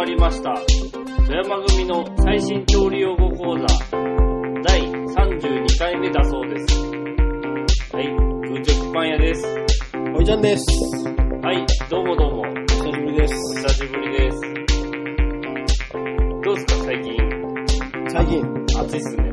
りました。富山組の最新調理用語講座第32回目だそうです。はい、空直パン屋です。 おいちゃんです。 はい、どうもどうも。 お久しぶりです。 お久しぶりです。どうですか最近暑いっすね。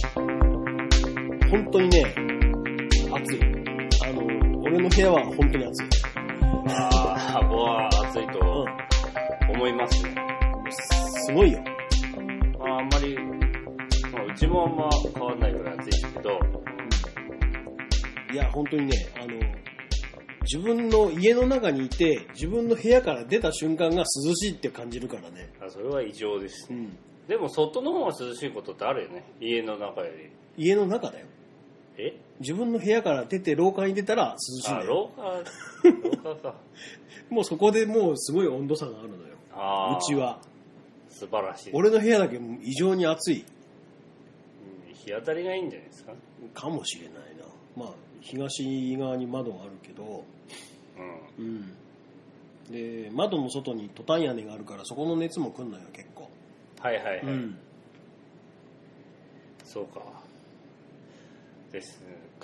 本当にね、暑い。俺の部屋は本当に暑い。 ああ、僕は暑いと思いますね。 すごいよ。 あんまり、うちもあんま変わんないぐらい暑いですけど。 いや、本当にね、自分の家の中にいて、自分の部屋から出た瞬間が涼しいって感じるからね。 それは異常です。でも外の方が涼しいことってあるよね。家の中より。 家の中だよ。自分の部屋から出て廊下に出たら涼しいんだよ。 廊下か。 もうそこでもうすごい温度差があるのよ。うちは。 素晴らしい。 俺の部屋だけ異常に暑い。 日当たりがいいんじゃないですか。 かもしれないな。まあ東側に窓があるけど、で窓の外にトタン屋根があるからそこの熱も来んのよ結構。 はいはいはい。そうか。ですか。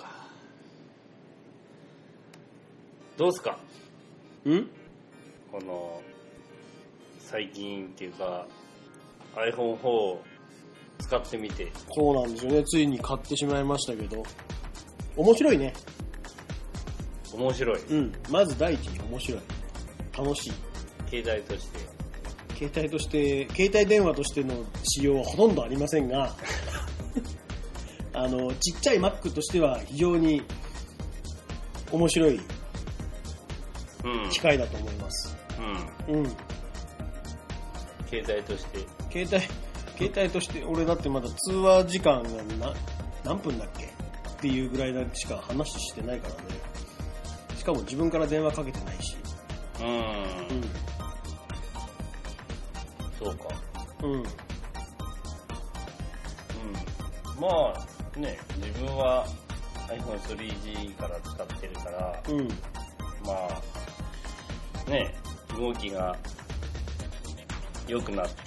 どうすか？この最近っていうか iPhone4 を使ってみて。 そうなんですよね。ついに買ってしまいましたけど、面白いね。 面白い。 まず第一に面白い。楽しい。 携帯として。 携帯電話としての使用はほとんどありませんが、ちっちゃい Mac としては非常に面白い機械だと思います。 携帯として。 携帯として俺だってまだ通話時間が何分だっけっていうぐらいしか話してないからね。しかも自分から電話かけてないし。 そうか。まあね、自分は iPhone3G から使ってるから、まあね、動きが良くなって、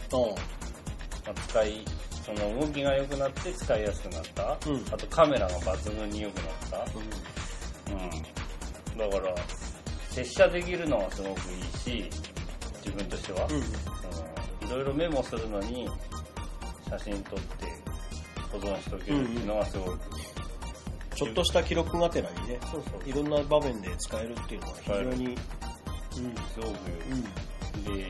その動きが良くなって使いやすくなった。あとカメラが抜群に良くなった。だから接写できるのはすごくいいし、自分としては、いろいろメモするのに写真撮って保存しておけるっていうのがすごく、 ちょっとした記録がてらにね、いろんな場面で使えるっていうのは非常にすごくで、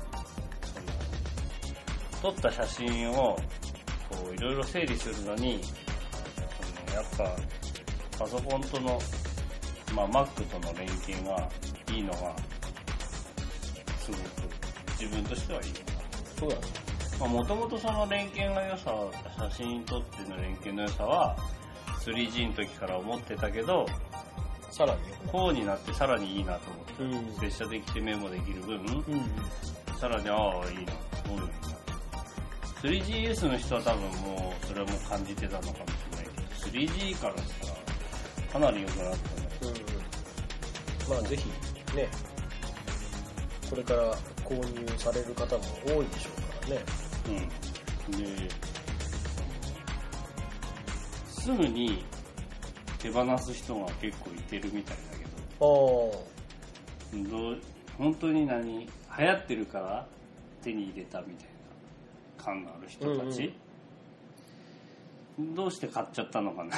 撮った写真をこういろいろ整理するのに、やっぱパソコンとの、Mac との連携がいいのがすごく自分としてはいい。 そうだね。 もともとその連携の良さ、写真撮っての連携の良さは 3G の時から思ってたけど、 さらに 4になってさらにいいなと思って、接写できてメモできる分、さらにいいなと思うようになった。3GS の人は多分もうそれはもう感じてたのかもしれないけど、3G からしたらかなり良くなったね。 まあぜひね、これから購入される方も多いでしょうからね。 すぐに手放す人が結構いてるみたいだけど、本当に流行ってるから手に入れたみたいな感がある人たち、どうして買っちゃったのかな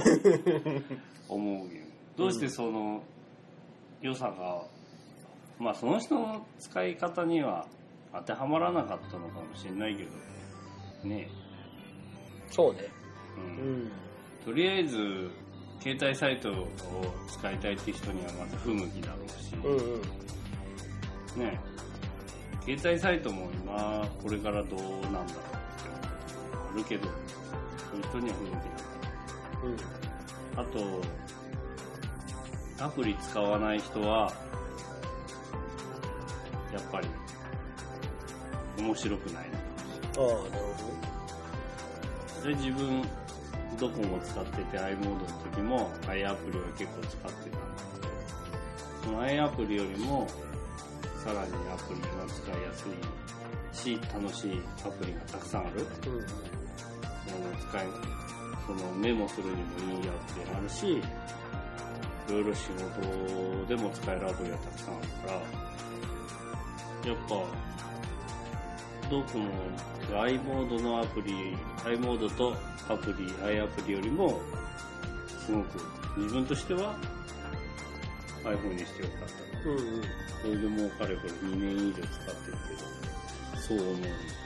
思うよ。どうしてその良さが、その人の使い方には当てはまらなかったのかもしれないけどね。 そうね。 とりあえず携帯サイトを使いたいって人にはまず不向きだろうし、ね、携帯サイトも今これからどうなんだろうってあるけど、そういう人には不向きだ。あとアプリ使わない人はやっぱり面白くないな。 なるほど。で自分ドコモ使ってて i モードの時も i アプリを結構使ってたんだけど、その i アプリよりもさらにアプリが使いやすいし楽しいアプリがたくさんある、そのメモするにもいいアプリがあるし、いろいろ仕事でも使えるアプリがたくさんあるからやっぱドコモ i モードのアプリ i モードとアプリ i アプリよりもすごく自分としては iPhone にしてよかった、それでもうかれこれ2年以上使ってるけどそう思う。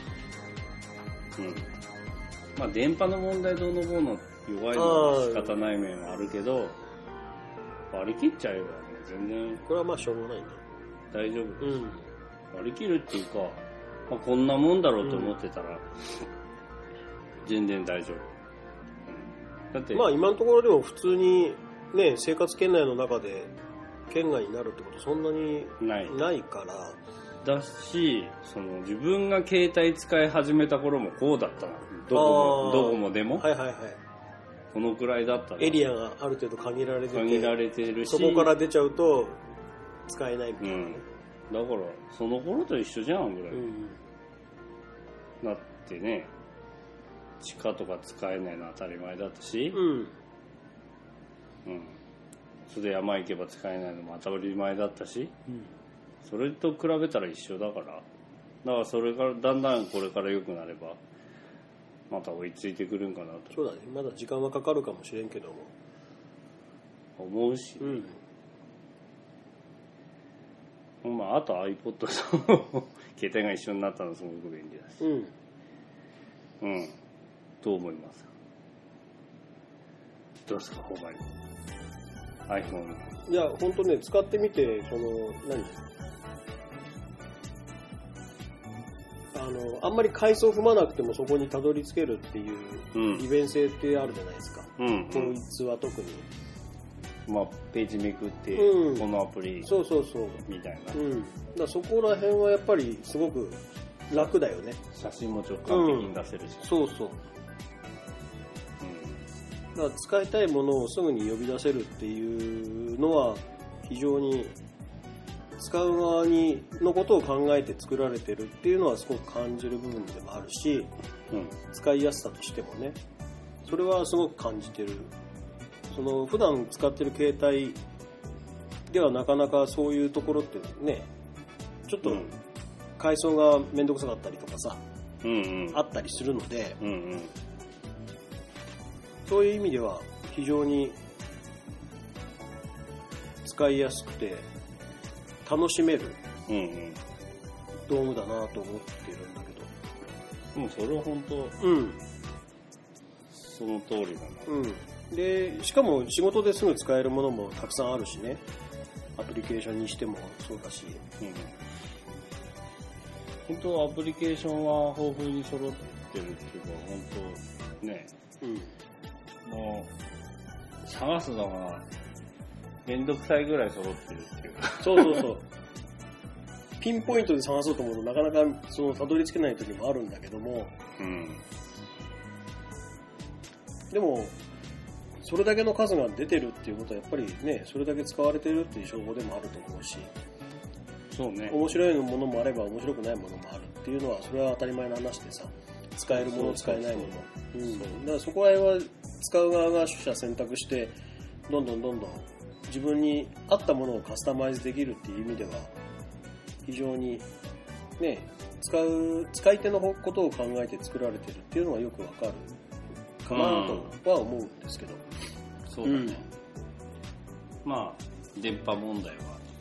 まあ電波の問題どうのこうの弱いのは仕方ない面はあるけど割り切っちゃえばね全然これはまあしょうがないね大丈夫です、割り切るっていうか、まあ、こんなもんだろうと思ってたら、全然大丈夫、だってまあ今のところでも普通にね生活圏内の中で圏外になるってことそんなにないからだしその自分が携帯使い始めた頃もこうだったなどこもでも、このくらいだったなエリアがある程度限られてるしそこから出ちゃうと使えないみたいなね、 だからその頃と一緒じゃんぐらい、だってね地下とか使えないのは当たり前だったし、それで山行けば使えないのも当たり前だったし、それと比べたら一緒だからそれからだんだんこれから良くなればまた追いついてくるんかなと。 そうだね、まだ時間はかかるかもしれんけども思うし、まああと iPod と携帯が一緒になったのすごく便利だし、どう思いますか？どうですか他に iPhone。 いや本当ね使ってみてあんまり階層踏まなくてもそこにたどり着けるっていう利便性ってあるじゃないですか、統一は特にまあページめくって、このアプリそうみたいな、 だからそこら辺はやっぱりすごく楽だよね。 写真も直感的に出せるし、 そうだから使いたいものをすぐに呼び出せるっていうのは非常に使う側のことを考えて作られてるっていうのはすごく感じる部分でもあるし、使いやすさとしてもねそれはすごく感じてる。その普段使ってる携帯ではなかなかそういうところってねちょっと階層がめんどくさかったりとかさ、あったりするので、そういう意味では非常に使いやすくて楽しめる道具だなと思ってるんだけど、 もうそれは本当、その通りだな、 でしかも仕事ですぐ使えるものもたくさんあるしね、アプリケーションにしてもそうだし、 本当アプリケーションは豊富に揃ってるっていうか本当ね、もう探すのがめんどくさいぐらい揃ってるっていうかそうピンポイントで探そうと思うとなかなかたどり着けない時もあるんだけども、でもそれだけの数が出てるっていうことはやっぱりねそれだけ使われてるっていう証拠でもあると思うし、 そうね、 面白いものもあれば面白くないものもあるっていうのはそれは当たり前の話でさ、使えるもの使えないもの、だからそこら辺は使う側が取捨選択してどんどん自分に合ったものをカスタマイズできるっていう意味では非常にね使い手のことを考えて作られてるっていうのはよくわかるかなとは思うんですけど、 そうだね、まあ電波問題は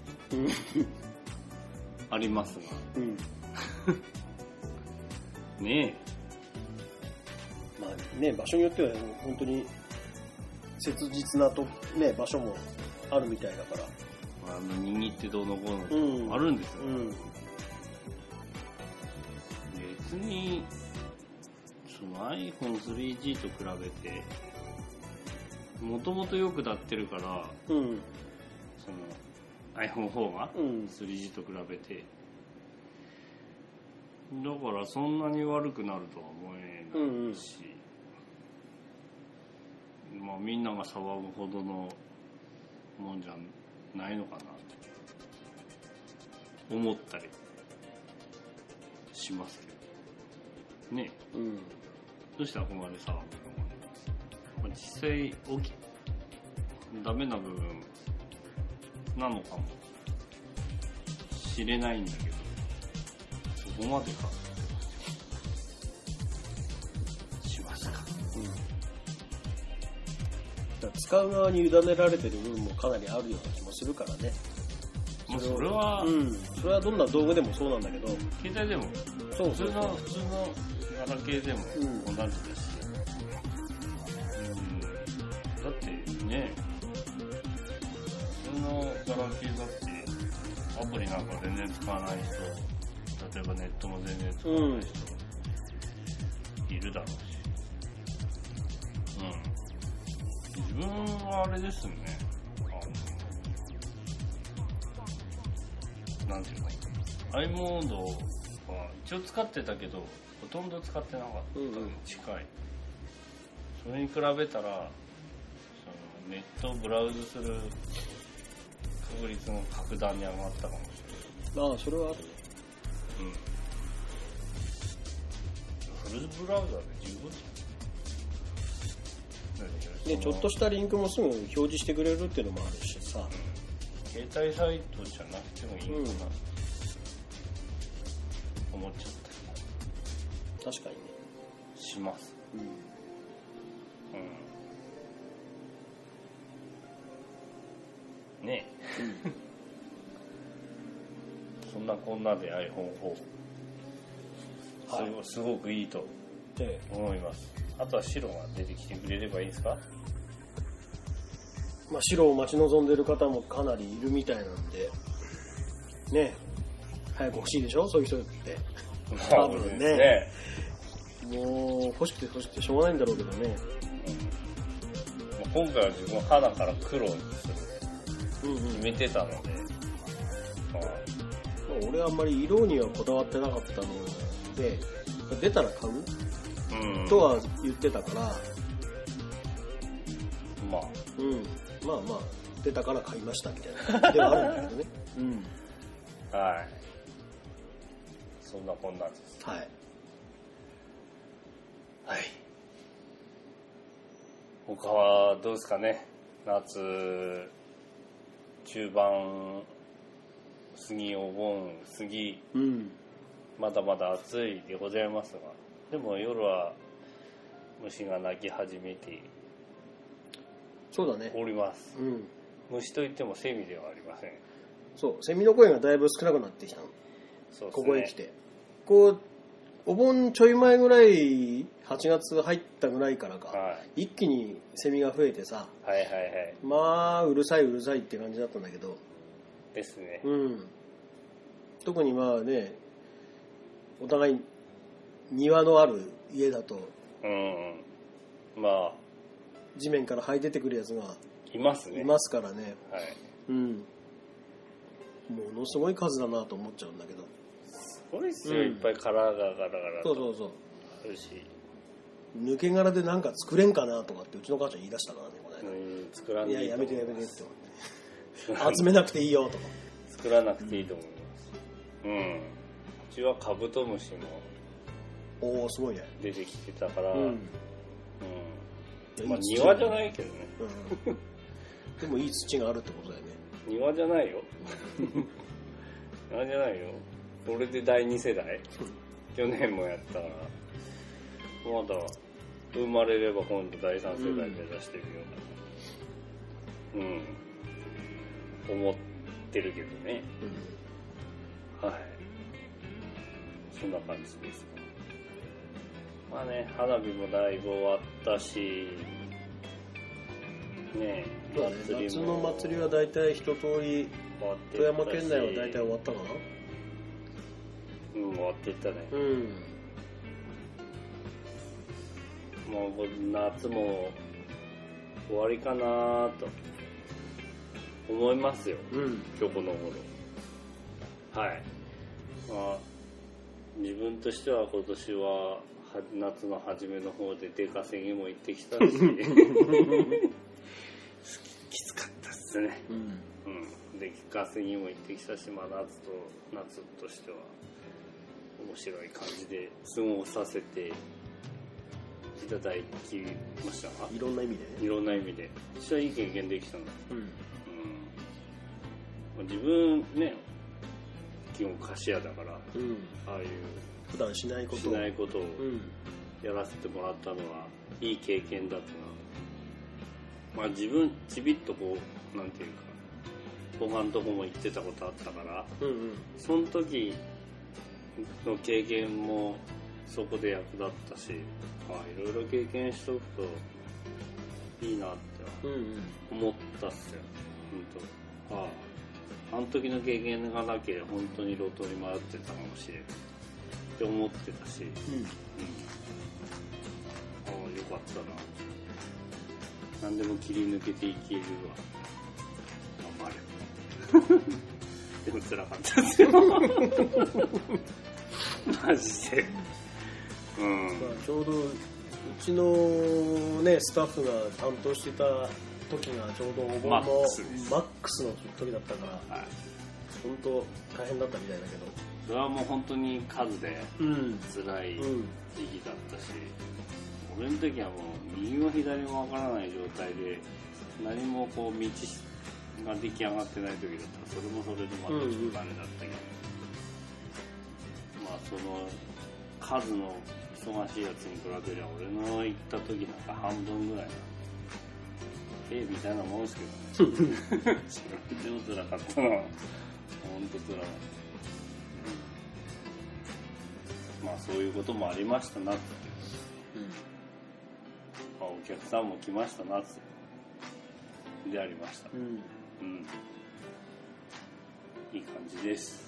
ありますが、ねえ、まあね場所によっては本当に切実な場所もあるみたいだから、 握ってどうのこうのあるんですよ、別にその iPhone3G と比べてもともとよくなってるから、その iPhone4 が 3G と比べて、だからそんなに悪くなるとは思えないし、まあみんなが騒ぐほどのもんじゃないのかな。 思ったりしますけどね。どうしてあくまでさ、実際ダメな部分なのかもしれないんだけど、そこまでかってしますか。 だから使う側に委ねられてる部分もかなりあるような気もするからね。 それは、 それはどんな道具でもそうなんだけど、 携帯でも普通のガラケーでも同じですし、だってね、普通のガラケーだってアプリなんか全然使わない人、例えばネットも全然使わない人いるだろうし、自分はあれですね、なんていうの、i モードは一応使ってたけどほとんど使ってなかったに近い。それに比べたらそのネットをブラウズする確率も格段に上がったかもしれない。 それはあるね。 フルブラウザで十分じゃん。 ちょっとしたリンクもすぐ表示してくれるっていうのもあるしさ、 携帯サイトじゃなくてもいいのかな、思っちゃった。 確かにね。 します。ねえ。そんなこんなで iPhone4、すごくいいと思います。あとは白が出てきてくれればいいですか。 白を待ち望んでる方もかなりいるみたいなんでね、早く欲しいでしょ、そういう人って多分ね。もう欲しくてしょうがないんだろうけどね。 今回は自分肌から黒にする決めてたので、 俺はあんまり色にはこだわってなかったので、出たら買う、とは言ってたから、まあ出たから買いましたみたいな感じではあるんだけどね。 はい。そんなこんなんです。 はい。 他はどうですかね。夏中盤過ぎ、お盆過ぎ、まだまだ暑いでございますが、でも夜は虫が鳴き始めてそうだねおります。虫といってもセミではありません。 そう、セミの声がだいぶ少なくなってきたの。 そうですね、 ここへ来てお盆ちょい前ぐらい、8月入ったぐらいからか、一気にセミが増えてさ、まあうるさいって感じだったんだけどですね。 特にまあね、お互い庭のある家だと、 まあ地面から這い出てくるやつがいますからね。ものすごい数だなと思っちゃうんだけど。 すごいっすよ、いっぱい殻がガラガラとあるし、 抜け殻でなんか作れんかなとかってうちの母ちゃん言い出したからね、これ。 作らんでいいと思います。 やめてって思って集めなくていいよとか。 作らなくていいと思います。うちはカブトムシもすごいね、 出てきてたから、庭じゃないけどね。 でもいい土があるってことだよね。 庭じゃないよ。庭じゃないよ。これで第2世代去年もやったから、まだ生まれれば今度第3世代目指してみようかな、思ってるけどね。そんな感じですか。まあね、花火もだいぶ終わったしね、 夏の祭りはだいたい一通り富山県内はだいたい終わったかな。 終わっていったね。もう夏も終わりかなと思いますよ、今日この頃。自分としては今年は夏の初めの方で出稼ぎも行ってきたしきつかったっすね。 出来稼ぎも行ってきたし、まあ、夏としては面白い感じで過ごさせていただきましたが、 いろんな意味でね。 いろんな意味で実はいい経験できたの。自分ね、基本菓子屋だから、ああいう普段しないことをやらせてもらったのはいい経験だったな。まあ自分ちびっとこうなんていうか他のとこも行ってたことあったから、その時の経験もそこで役立ったし、いろいろ経験しとくといいなって思ったっすよ。あの時の経験がなきゃ本当に路頭に迷ってたかもしれんって思ってたし、よかったな。何でも切り抜けていけるわ。頑張れ。でも辛かったですよ。マジで。 ちょうどうちのねスタッフが担当してた時がちょうどお盆のマックスの時だったから、本当大変だったみたいだけど、 それはもう本当に数で辛い時期だったし、俺の時はもう右も左もわからない状態で何もこう道が出来上がってない時だったら、それもそれでまたちょっとダメだったけど、まあその数の忙しいやつに比べりゃ俺の行った時なんか半分ぐらいなみたいなもんですけどね。それでも辛かったな。ほんと辛かった。まあそういうこともありましたなって、まあ、お客さんも来ましたなってでありました。いい感じです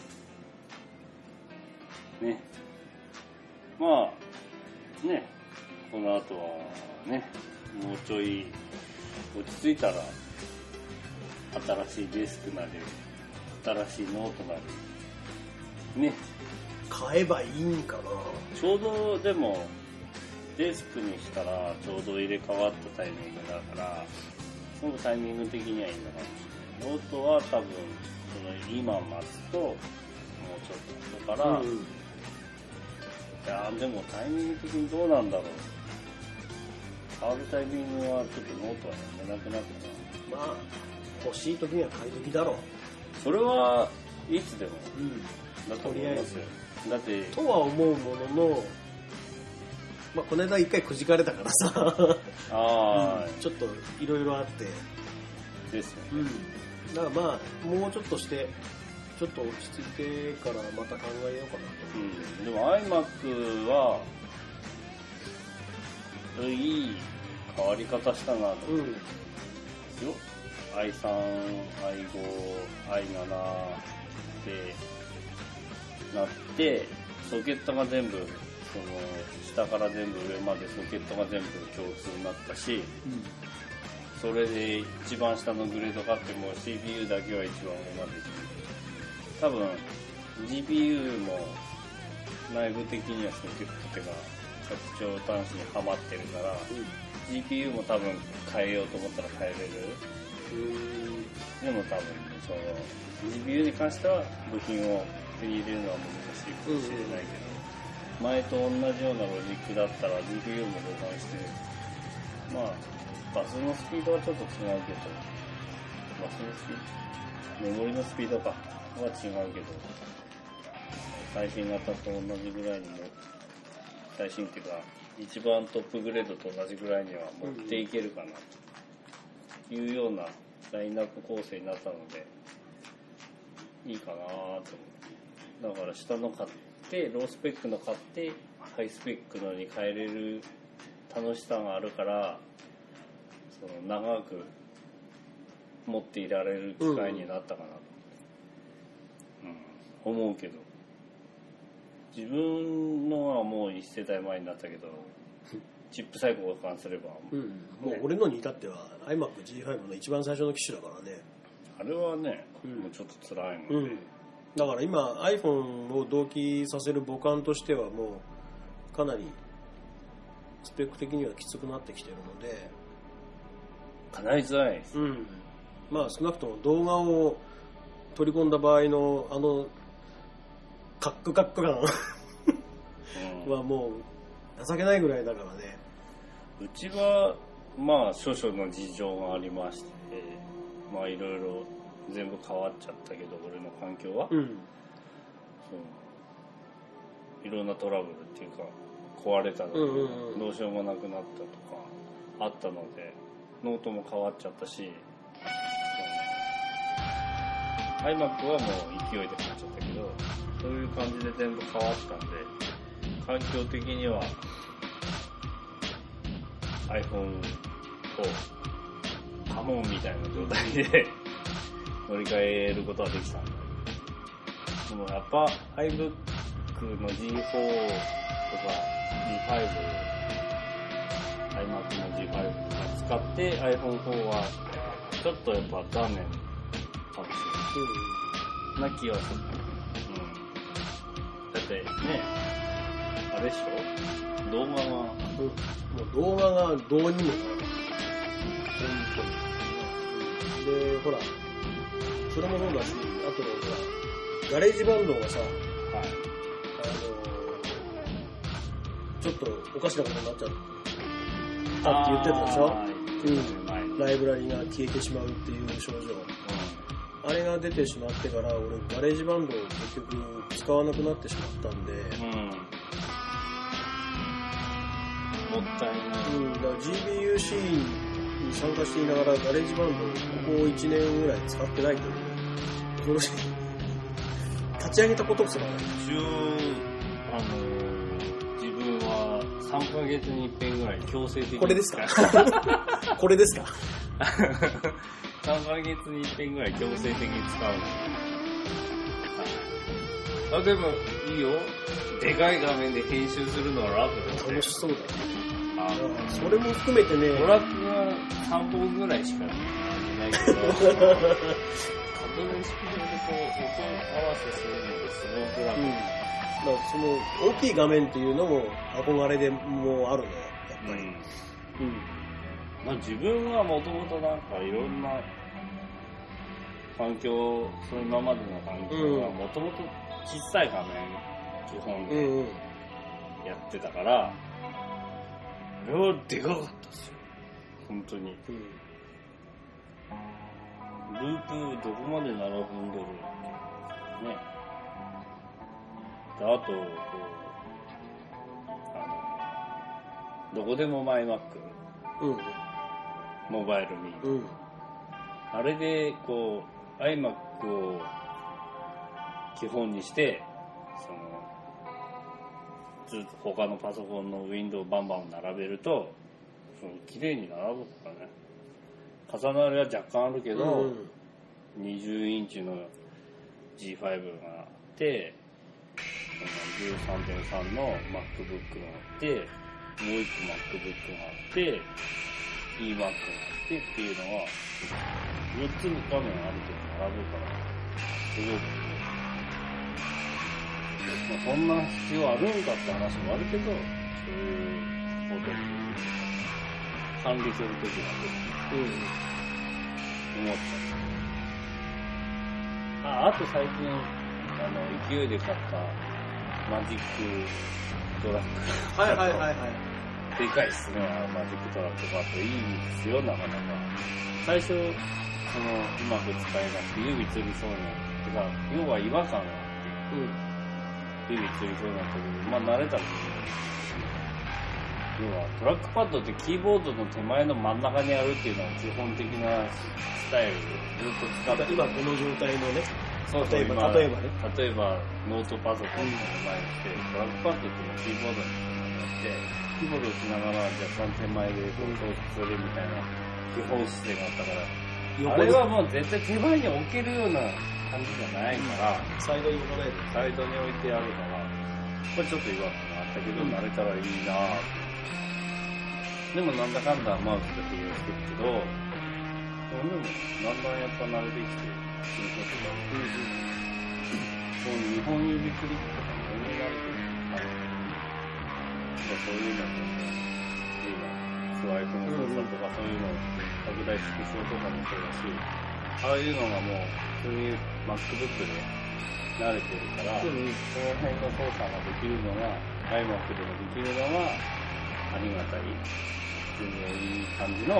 ね。まあね、この後はね、もうちょい落ち着いたら新しいデスクなり新しいノートなりね買えばいいんかな。 ちょうどでもデスクにしたらちょうど入れ替わったタイミングだから、そのタイミング的にはいいのかもしれない。ノートは多分その今待つともうちょっとだから、いやでもタイミング的にどうなんだろう。変わるタイミングはちょっとノートはやめなくなったな。 まあ欲しい時には買い時だろう。 それはいつでも、だと思いますよ。だってとは思うものの、まあこの間一回くじかれたからさちょっといろいろあってですよね。 だからまあもうちょっとしてちょっと落ち着いてからまた考えようかなと。 でも iMac はいい変わり方したなと思って、i3、i5、i7 でなって、ソケットが全部その下から全部上までソケットが全部共通になったし、それで一番下のグレード買っても CPU だけは一番上まで多分 GPU も内部的にはソケットっていうか拡張端子にはまってるから、GPU も多分変えようと思ったら変えれる。でも多分その GPU に関しては部品を手に入れるのは難しいかもしれないけど、前と同じようなロジックだったら GPU も互換して、まあバスのスピードはちょっと違うけど、バスのスピード、メモリのスピードかは違うけど、最新型と同じぐらいにも、最新っていうか一番トップグレードと同じぐらいには持っていけるかなというようなラインナップ構成になったのでいいかなと思って、だから下の買ってロースペックの買ってハイスペックのに変えれる楽しさがあるから、その長く持っていられる機会になったかなと、思うけど、自分のはもう1世代前になったけどチップ最高交換すれば、 もう俺のに至っては iMac G5 の一番最初の機種だからね。 あれはね、もうちょっと辛いので、 だから今 iPhone を同期させる母艦としてはもうかなりスペック的にはきつくなってきてるので、 かなり辛いです、 まあ少なくとも動画を取り込んだ場合のカックカック感はもう情けないぐらいだからね。 うちはまあ諸々の事情がありまして、まあいろいろ全部変わっちゃったけど、俺の環境は、いろんなトラブルっていうか壊れたので、どうしようもなくなったとかあったので、ノートも変わっちゃったし、iMac はもう勢いで買っちゃったけど、そういう感じで全部変わったんで、環境的には iPhone をカモンみたいな状態で乗り換えることはできたんだけど、でもやっぱ iBook の G4 とか G5、iMac の G5 とか使って iPhone4 はちょっとやっぱ画面かもしれないな気はする。だってね、あれでしょ、動画が、もう動画がどうにもならない。本当に。で、ほら、それもそうだし、あとほら、ガレージバンドがさ、ちょっとおかしなことになっちゃったって言ってたでしょ。ライブラリが消えてしまうっていう症状。あれが出てしまってから、俺ガレージバンドを結局使わなくなってしまったんで、 もったいない。 だから GBUC に参加していながらガレージバンドをここ1年ぐらい使ってないという恐ろしい。立ち上げたことすらない。 一応自分は3ヶ月に1遍ぐらい強制的に。 これですかこれですか 3ヶ月に1遍ぐらい強制的に使うの。でもいいよ。でかい画面で編集するのは楽だよね。 楽しそうだよね。それも含めてね。 ドラッグは3本ぐらいしかないけど、カットのスピードでこう音合わせするのですごく楽。 だからその大きい画面っていうのも憧れでもあるね、やっぱり。 まあ、自分はもともとなんかいろんな環境、その今までの環境はもともと小さい画面基本でやってたから、あれはでかかったですよ、本当に。ループどこまで並ぶんだろうってね。であとこうどこでもマイマック、モバイルミー、あれでこう iMac を基本にしてずっと他のパソコンのウィンドウをバンバン並べると綺麗に並ぶからね。重なりは若干あるけど、20インチの G5 があって13.3 の MacBook があって、もう1個 MacBook があって、eMac があってっていうのは4つの画面あると並ぶからすごく、まあ、そんな必要あるんかって話もあるけど、そういうことに管理するときは思っちゃう。あと最近勢いで買ったマジックトラック。でかいっすね、マジックトラックバット。いいですよ、なかなか。最初、うまく使えなくて、指つりそうになって、要は違和感があって、指つりそうになったけど、まあ慣れたらいい。要は、トラックパッドってキーボードの手前の真ん中にあるっていうのが基本的なスタイルでずっと使って。 今この状態のね。 そうそう、 例えばノートパソコンの前にして、トラックパッドっていうのをキーボードにして、キーボードをしながら若干手前で操作するみたいな基本姿勢があったから、あれはもう絶対手前に置けるような感じじゃないから、 サイドに置かないで。 サイドに置いてあるから、これちょっと違和感があったけど、慣れたらいいなぁって。でもなんだかんだマウスで利用してるけど、でもだんだんやっぱ慣れてきて、そう2本指クリックとかも全然慣れてる。そういうので、今、スワイプの操作とかそういうのを拡大縮小とかもそうだし、 ああいうのがもう普通に MacBook で慣れてるから、その辺の操作ができるのが iMac でもできるのがありがたい、普通にいい感じの、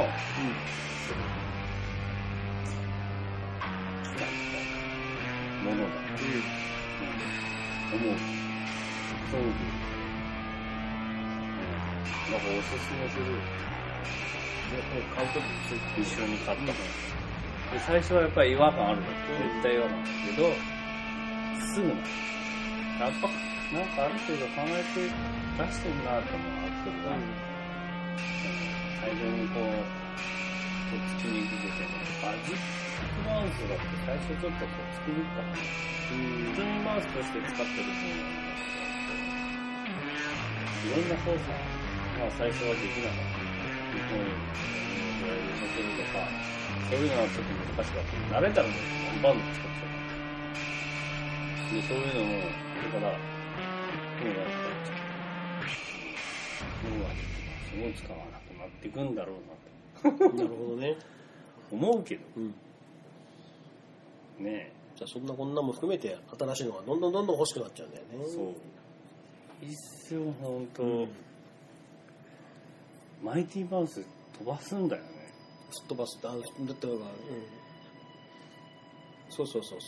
ものだと、思う。そういうなんかおすすめする。買うときに一緒に買ったもん。で最初はやっぱり違和感あるんだけど、絶対違和感あるけど、すぐなる。やっぱなんかある程度考えて出してるなと思うアップルが、最初にこうとっつきにくくてね、ジップマウスだって最初ちょっととっつきにくかったね。普通にマウスとして使ってる分いろんな操作、最初はできなかった。日本にドライブさせるとか、そういうのはちょっと難しかった。慣れたらもうバンバン使っちゃう。で、そういうのも、これから、今やったら、すごい使わなくなっていくんだろうなと。 なるほどね。 思うけど。ねえ。 じゃあそんなこんなも含めて新しいのがどんどん欲しくなっちゃうんだよね。 そう。一瞬ほんと、マイティマウス飛ばすんだよね。 飛ばすって、だってそう。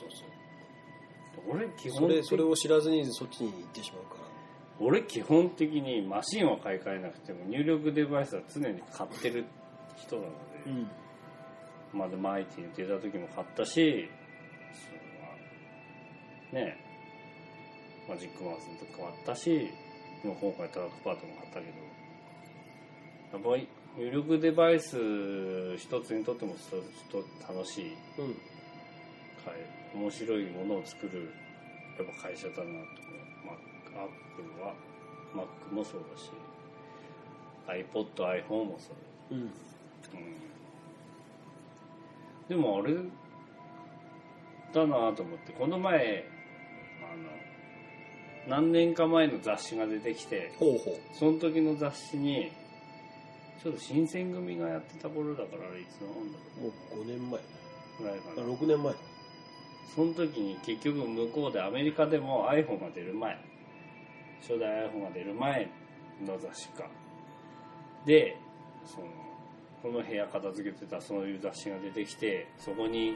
俺基本的にそれを知らずにそっちに行ってしまうから。 俺基本的にマシンは買い替えなくても入力デバイスは常に買ってる人なので、まだマイティに出た時も買ったし、ねマジックマウスの時買ったし、今回トラックパッドも買ったけど、やっぱり入力デバイス一つにとっても楽しい、面白いものを作るやっぱ会社だなと思う。アップルは Mac もそうだし iPod、iPhone もそうだ、でもあれだなと思って、この前何年か前の雑誌が出てきて、その時の雑誌にちょっと新選組がやってた頃だから、あれいつの本だろう、 もう5年前ぐらいかな、 6年前。 その時に結局向こうでアメリカでも iPhone が出る前、初代 iPhone が出る前の雑誌かで、この部屋片付けてたそういう雑誌が出てきて、そこに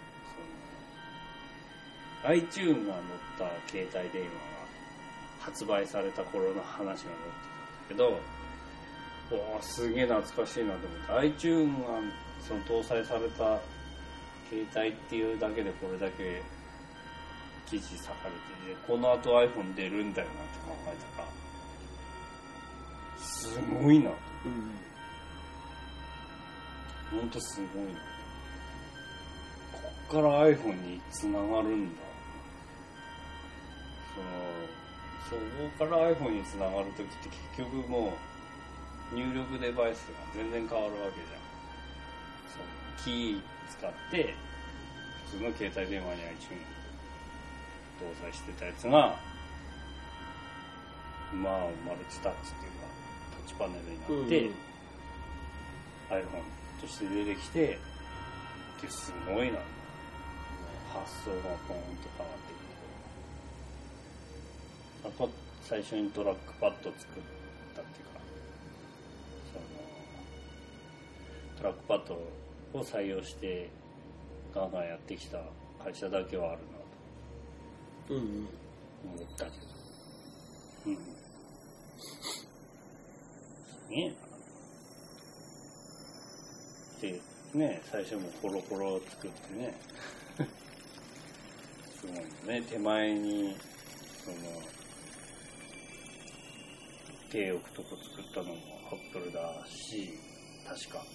iTunes が載った携帯電話が発売された頃の話が載ってたんだけど、すげえ懐かしいなと思って、 iTunes が搭載された携帯っていうだけでこれだけ記事割かれてて、この後 iPhone 出るんだよなって考えたらすごいな、ほんとすごいな。こっから iPhone に繋がるんだ。そこから iPhone に繋がるときって結局もう入力デバイスが全然変わるわけじゃん。キー使って普通の携帯電話に iTunes 搭載してたやつがマルチタッチっていうかタッチパネルになって、iPhone として出てきて、ですごいな、発想がポーンと変わっていく。あと最初にトラックパッドを作ったっていうか、トラックパッドを採用してガンガンやってきた会社だけはあるなと思ったけど、すげえなでね、最初もコロコロを作ってねすごいよね。手前に手置くとこ作ったのもアップルだし、確か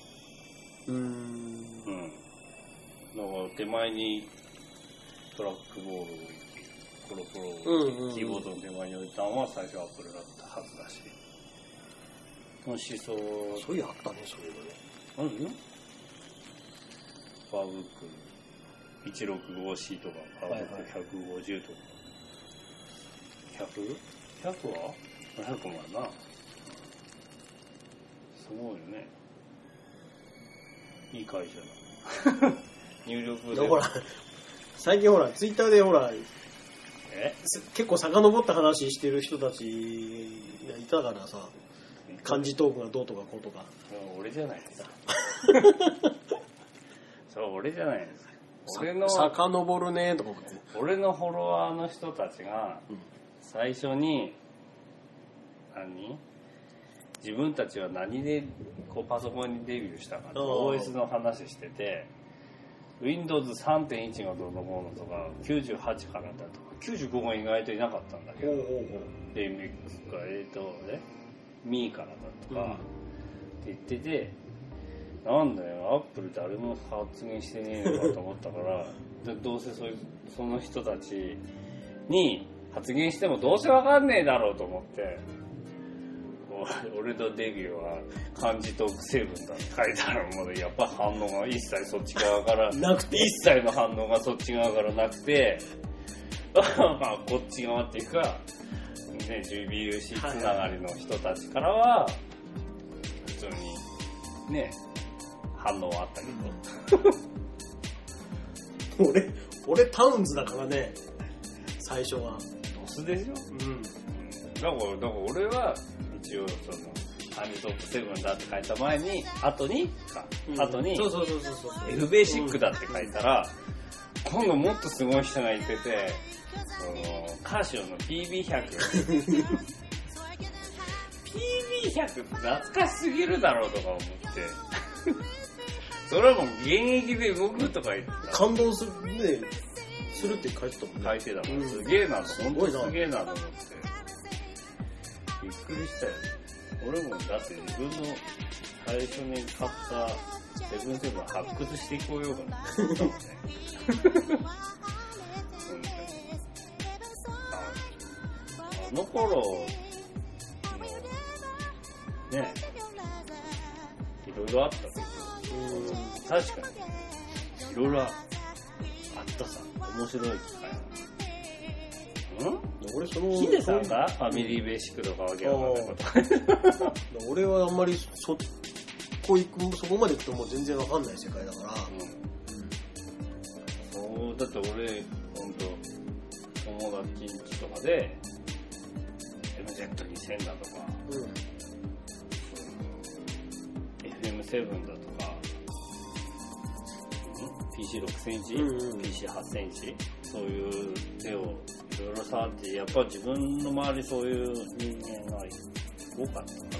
だから手前にトラックボールを置いてコロコロをキーボードの手前に置いたのは最初アップルだったはずだし、その思想そういうあったね、そういうのね。 あるよ。パワーブック 165C とかパワーブック150とか、100は500もあるな。すごいよね。いい会社だ。 入力でほら最近ほらツイッターでほら結構遡った話してる人たちがいたからさ、漢字トークがどうとかこうとか。 俺じゃないですか。それ俺じゃないですか。俺の遡るねとか。 俺のフォロワーの人たちが最初に自分たちは何でこうパソコンにデビューしたか OS の話してて、Windows 3.1 がどうのこうのとか98からだとか95が意外といなかったんだけど、でMX かミーからだとかって言ってて、なんだよアップル誰も発言してねえのかと思ったからどうせその人たちに発言してもどうせわかんねえだろうと思って、俺のデビューは漢字トーク7だって書いてあるもので、やっぱ反応が一切そっち側からなくて、 一切の反応がそっち側からなくてまあこっち側っていうかね、GBUC つながりの人たちからは普通にね反応はあったけど俺タウンズだからね、最初はドスでしょ。だから俺は一応その漢字トーク7だって書いた前に後にそう F ベーシックだって書いたら、今度もっとすごい人がいてて、カーシオの PB100 PB100 って懐かしすぎるだろうとか思ってそれはもう現役で動くとか言ってた。 感動するって書いてたもんね。 書いてたもん、すげえなと、本当すげえなと思ってびっくりしたよね。俺もだって自分の最初に買ったセブン発掘していこうようかなと思ったもんねあの頃のね、いろいろあったけど、確かにいろいろあったさ、面白い機会。 俺ヒデさんがファミリーベーシックとかわけわかんないこと俺はあんまりそこまで行くともう全然わかんない世界だから、 そうだって俺本当友達ん家とかで MZ2000 だとか、FM7 だとか、PC6 センチ、PC8 センチ、そういう手をいろいろ触って、やっぱ自分の周りそういう人間が多かったから、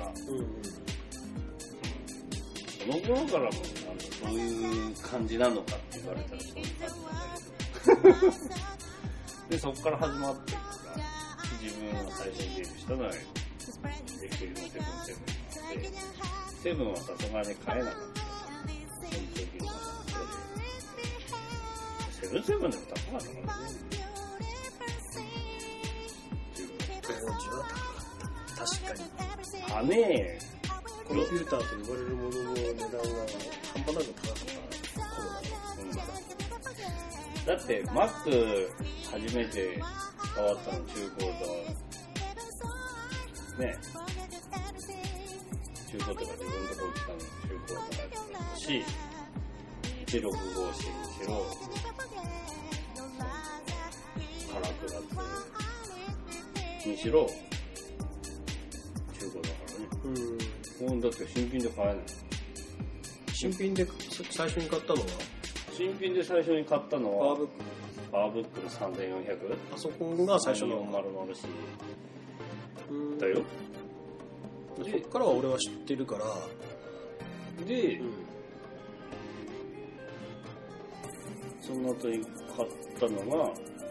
その頃からもそういう感じなのかって言われたらそういう感じなんだけどでそこから始まっていくから自分が最初にデビューしたのは FM7 で7はさすがに買えなかった。その時の77でも高かったからね。 当時は高かった。確かに。 はねえ。 コンピューターと呼ばれるものの値段が半端なく高かった頃だって Mac 初めて変わったの中古だね。中古とか自分のところ来たの中古とかだったし、165C にしろ、カラクラツにしろ、中古だからね。だって新品で買えない。 新品で最初に買ったのは新品で最初に買ったのはパワーブックの3400。 あそこが最初の 3400C だよ。 そっからは俺は知ってるからで、その後に買ったのが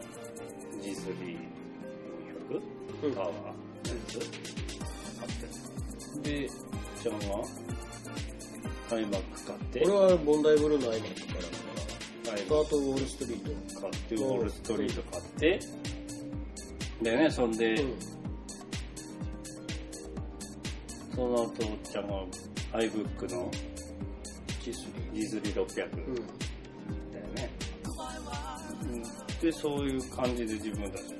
G3400 タワーのやつ買ってでちゃんはiMac 買って俺はボンダイブルーの iMac からあとウォールストリート買ってウォールストリート買ってでね、そんで、その後ちゃんは iBook の G3600 だよね、でそういう感じで自分たち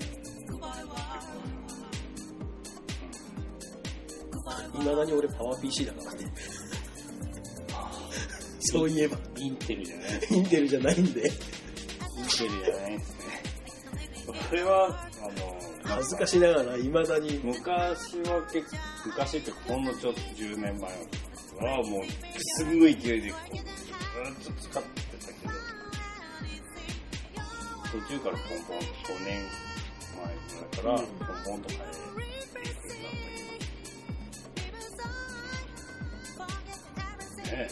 いまだに俺パワー PC だからねそういえばインテルじゃないインテルじゃないんで。 インテルじゃないですね。これは恥ずかしながら未だに昔ってほんのちょっと10年前はもうすんごい勢いでこうずっと使ってたけど、途中からポンポンと5年前からポンポンと変えていくようになったけどね。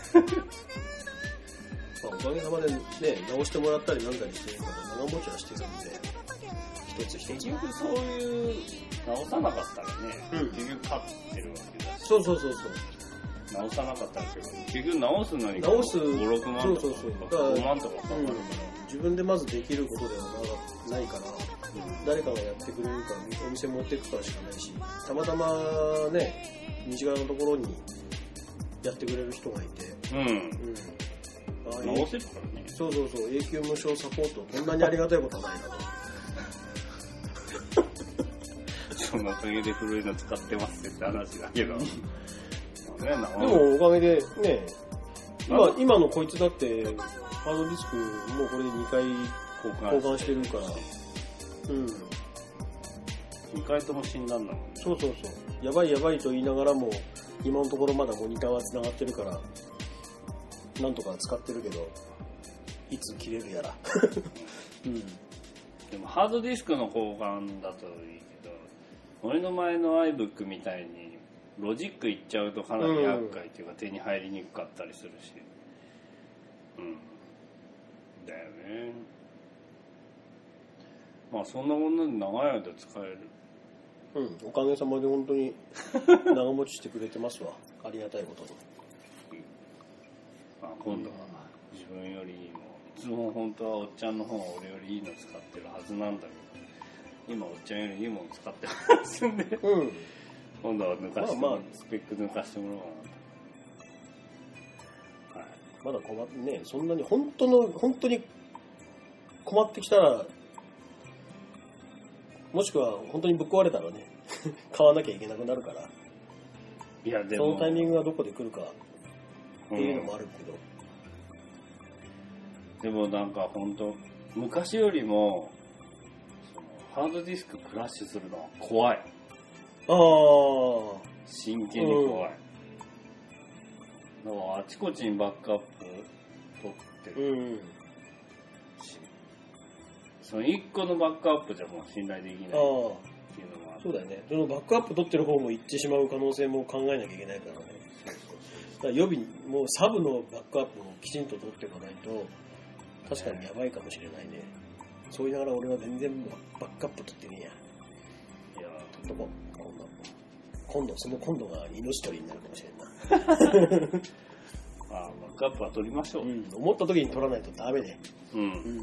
まあ、おかげさまでね、直してもらったりなんかにしてるから長持ちはしてるんで、一つ一つ。 結局そういう直さなかったらね、結局勝ってるわけだし。 そう。 直さなかったら結局直すのに直す 5、6万とか5万とかかかるから、 自分でまずできることではないから、誰かがやってくれるからお店持っていくからしかないし、たまたまね、西側のところにやってくれる人がいて、 直せるからね。 そう、永久無償サポート、こんなにありがたいことはないなと。 そのおかげで古いの使ってますって話だけど。 でもおかげでね、今のこいつだってハードディスクもうこれで2回交換してるから、 2回とも死んだんだもんね。 そう、やばいと言いながらも今のところまだモニターは繋がってるからなんとか使ってるけど、いつ切れるやら。 でもハードディスクの交換だといいけど、俺の前の iBook みたいにロジックいっちゃうとかなり厄介っていうか手に入りにくかったりするし、だよね。まあそんなもので長い間使える。 おかげさまで本当に長持ちしてくれてますわ。ありがたいことに。 今度は自分よりいいもん。いつも本当はおっちゃんの方が俺よりいいの使ってるはずなんだけど、今おっちゃんよりいいもの使ってますんで、今度は抜かしてスペック抜かしてもらおうかなと。 まだ困ってね、そんなに本当に困ってきたら、もしくは本当にぶっ壊れたらね買わなきゃいけなくなるから、 いやでもそのタイミングがどこで来るかっていうのもあるけど、 でもなんか本当昔よりもハードディスククラッシュするのは怖い。真剣に怖い。だからあちこちにバックアップ取ってるし、その1個のバックアップじゃもう信頼できないっていうのもある。 そうだよね。そのバックアップ取ってる方も行ってしまう可能性も考えなきゃいけないからね。だから予備もうサブのバックアップをきちんと取っておかないと確かにやばいかもしれないね。そう言いながら俺は全然バックアップ取ってねえや。いや取っとこう。今度が命取りになるかもしれんな。 バックアップは取りましょう。 思った時に取らないとダメね。 で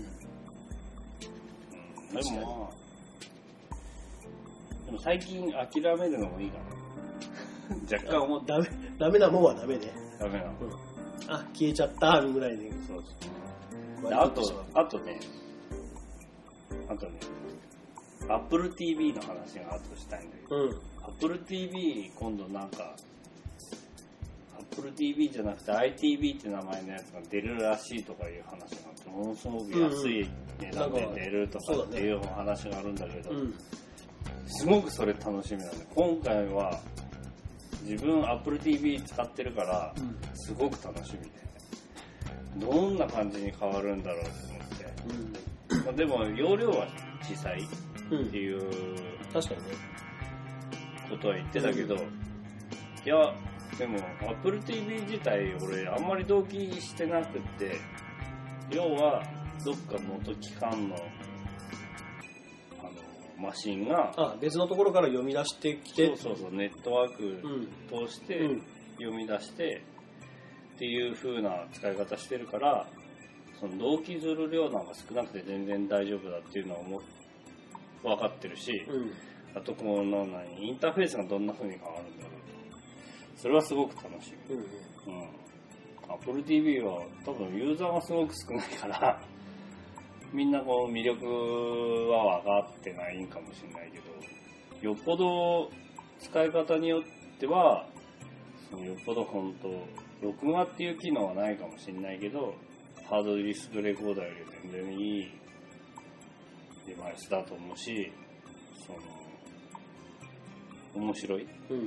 も最近諦めるのもいいかな。若干思ってダメなもんはダメね。 ダメなの。 消えちゃったぐらいで。 そう。あとね、Apple TV の話が後したいんだけど、Apple TV 今度なんか Apple TV じゃなくて iTV って名前のやつが出るらしいとかいう話があって、ものすごく安い値段で出るとかっていう話があるんだけど、すごくそれ楽しみなんで、今回は自分 Apple TV 使ってるからすごく楽しみで、どんな感じに変わるんだろうと思って、でも容量は小さいっていう確かにねことは言ってたけど、いやでも Apple TV 自体俺あんまり同期してなくって、要はどっか元機関のマシンが別のところから読み出してきて、 そうネットワーク通して読み出してっていう風な使い方してるから、その同期する量なんか少なくて全然大丈夫だっていうのは分かってるし、あとこのインターフェースがどんな風に変わるんだろうと、それはすごく楽しみ。Apple TV は多分ユーザーがすごく少ないからみんなこう魅力は分かってないんかもしれないけど、よっぽど使い方によってはよっぽど本当録画っていう機能はないかもしれないけど、ハードディスクレコーダーより全然いいデバイスだと思うし、面白い。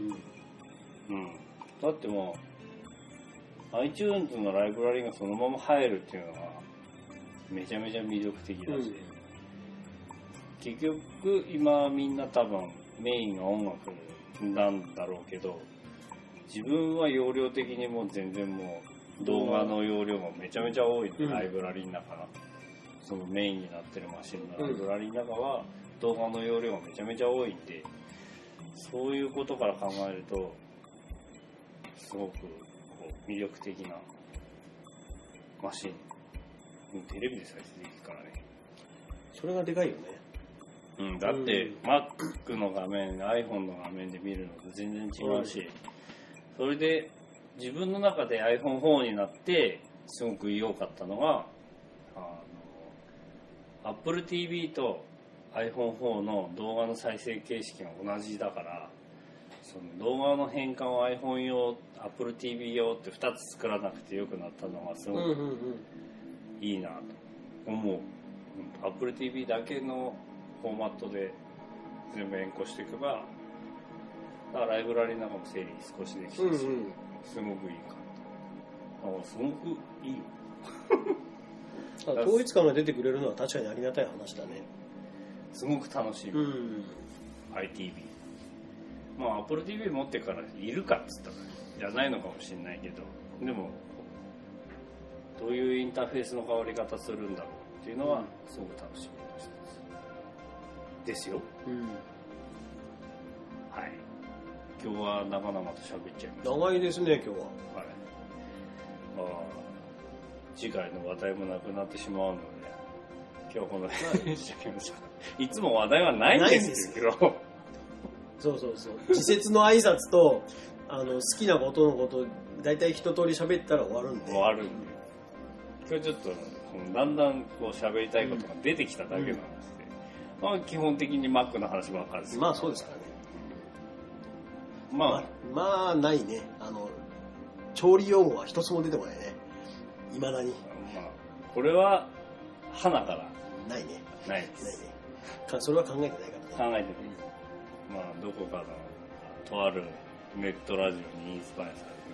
だってもう iTunes のライブラリがそのまま入るっていうのがめちゃめちゃ魅力的だし、結局今みんな多分メインが音楽なんだろうけど、自分は容量的にもう全然もう動画の容量もめちゃめちゃ多いんで、ライブラリの中がそのメインになってるマシンのライブラリの中は動画の容量がめちゃめちゃ多いんで、そういうことから考えるとすごくこう魅力的なマシン。テレビで再生できるからね。 それがでかいよね。 だって Mac の画面、iPhone の画面で見るのと全然違うし、それで自分の中で iPhone4 になってすごく良かったのが、Apple TV と iPhone4 の動画の再生形式が同じだから、その動画の変換を iPhone 用、Apple TV 用って2つ作らなくてよくなったのがすごくいいなと思う。Apple TV だけのフォーマットで全部変更していけば、だからライブラリなんかも整理少しできてすごくいいかな。すごくいいよ。 統一感が出てくれるのは確かにありがたい話だね。 すごく楽しい。iTV。まあ Apple TV 持ってからいるかっつったらじゃないのかもしれないけど、でもどういうインターフェースの変わり方するんだろうっていうのはすごく楽しみの一つですよ。はい。今日は長々と喋っちゃいました。 長いですね今日は。 次回の話題もなくなってしまうので、今日はこの辺にしちゃいました。いつも話題はないんですけど。 そう。季節の挨拶と好きなことのことだいたい一通り喋ったら終わるんで。 今日ちょっとだんだんこう喋りたいことが出てきただけなんですけど、基本的に Mac の話ばっかりです。 まあそうですからね。まあないね。調理用語は一つも出てこないね。いまだに。 これは花からないね。 ないですね。 それは考えてないからね。 考えてない。どこかのとあるネットラジオにインスパイ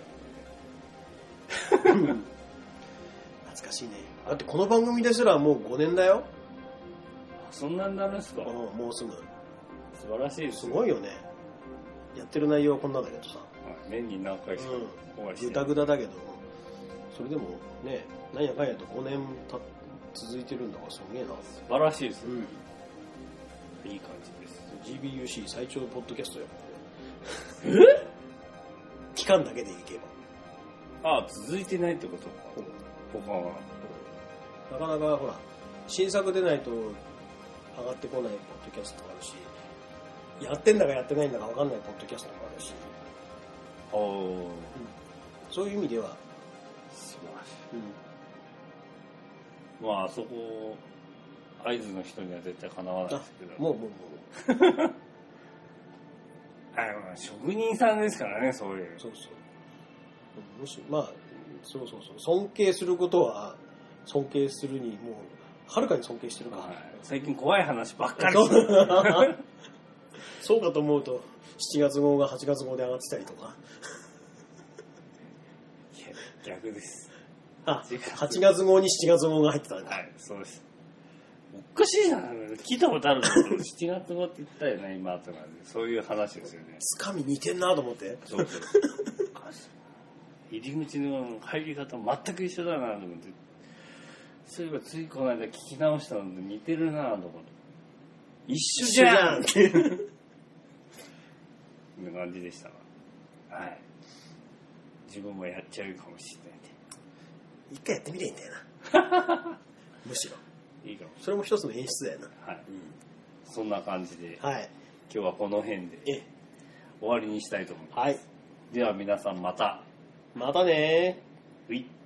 アされる。 懐かしいね。だってこの番組ですらもう5年だよ。 そんなになるんですか？ もうすぐ。 素晴らしいです。 すごいよね。やってる内容はこんなだけどさ。 年に何回しかお会いしてぐだぐだだけど、それでもね、なんやかんやと5年続いてるんだからすげえな。 素晴らしいです。いい感じです。 GBUC 最長ポッドキャストよ。期間だけでいけば。続いてないってことか。他はなかなかほら新作出ないと上がってこないポッドキャストもあるし、やってんだかやってないんだか分かんないポッドキャストもあるし、そういう意味では素晴らしい。あそこ会津の人には絶対かなわないですけど、 もう職人さんですからね。そういうもしそう尊敬することは尊敬するにもうはるかに尊敬してるから、 最近怖い話ばっかりそうかと思うと7月号が8月号で上がってたりとか。 いや逆です。 8月号に7月号が入ってたんだ。 そうです。おかしいな、聞いたことあるんだけど7月号って言ったよね今とか、そういう話ですよね。 つかみ似てんなと思って。 そう入り口の入り方全く一緒だなと思って、そういえばついこの間聞き直したので似てるなと思って、一緒じゃんっていう感じでした。自分もやっちゃうかもしれないんで一回やってみりゃいいんだよな。むしろいいかも。 それも一つの演出だよな。 そんな感じで、今日はこの辺で終わりにしたいと思います。では皆さんまたね。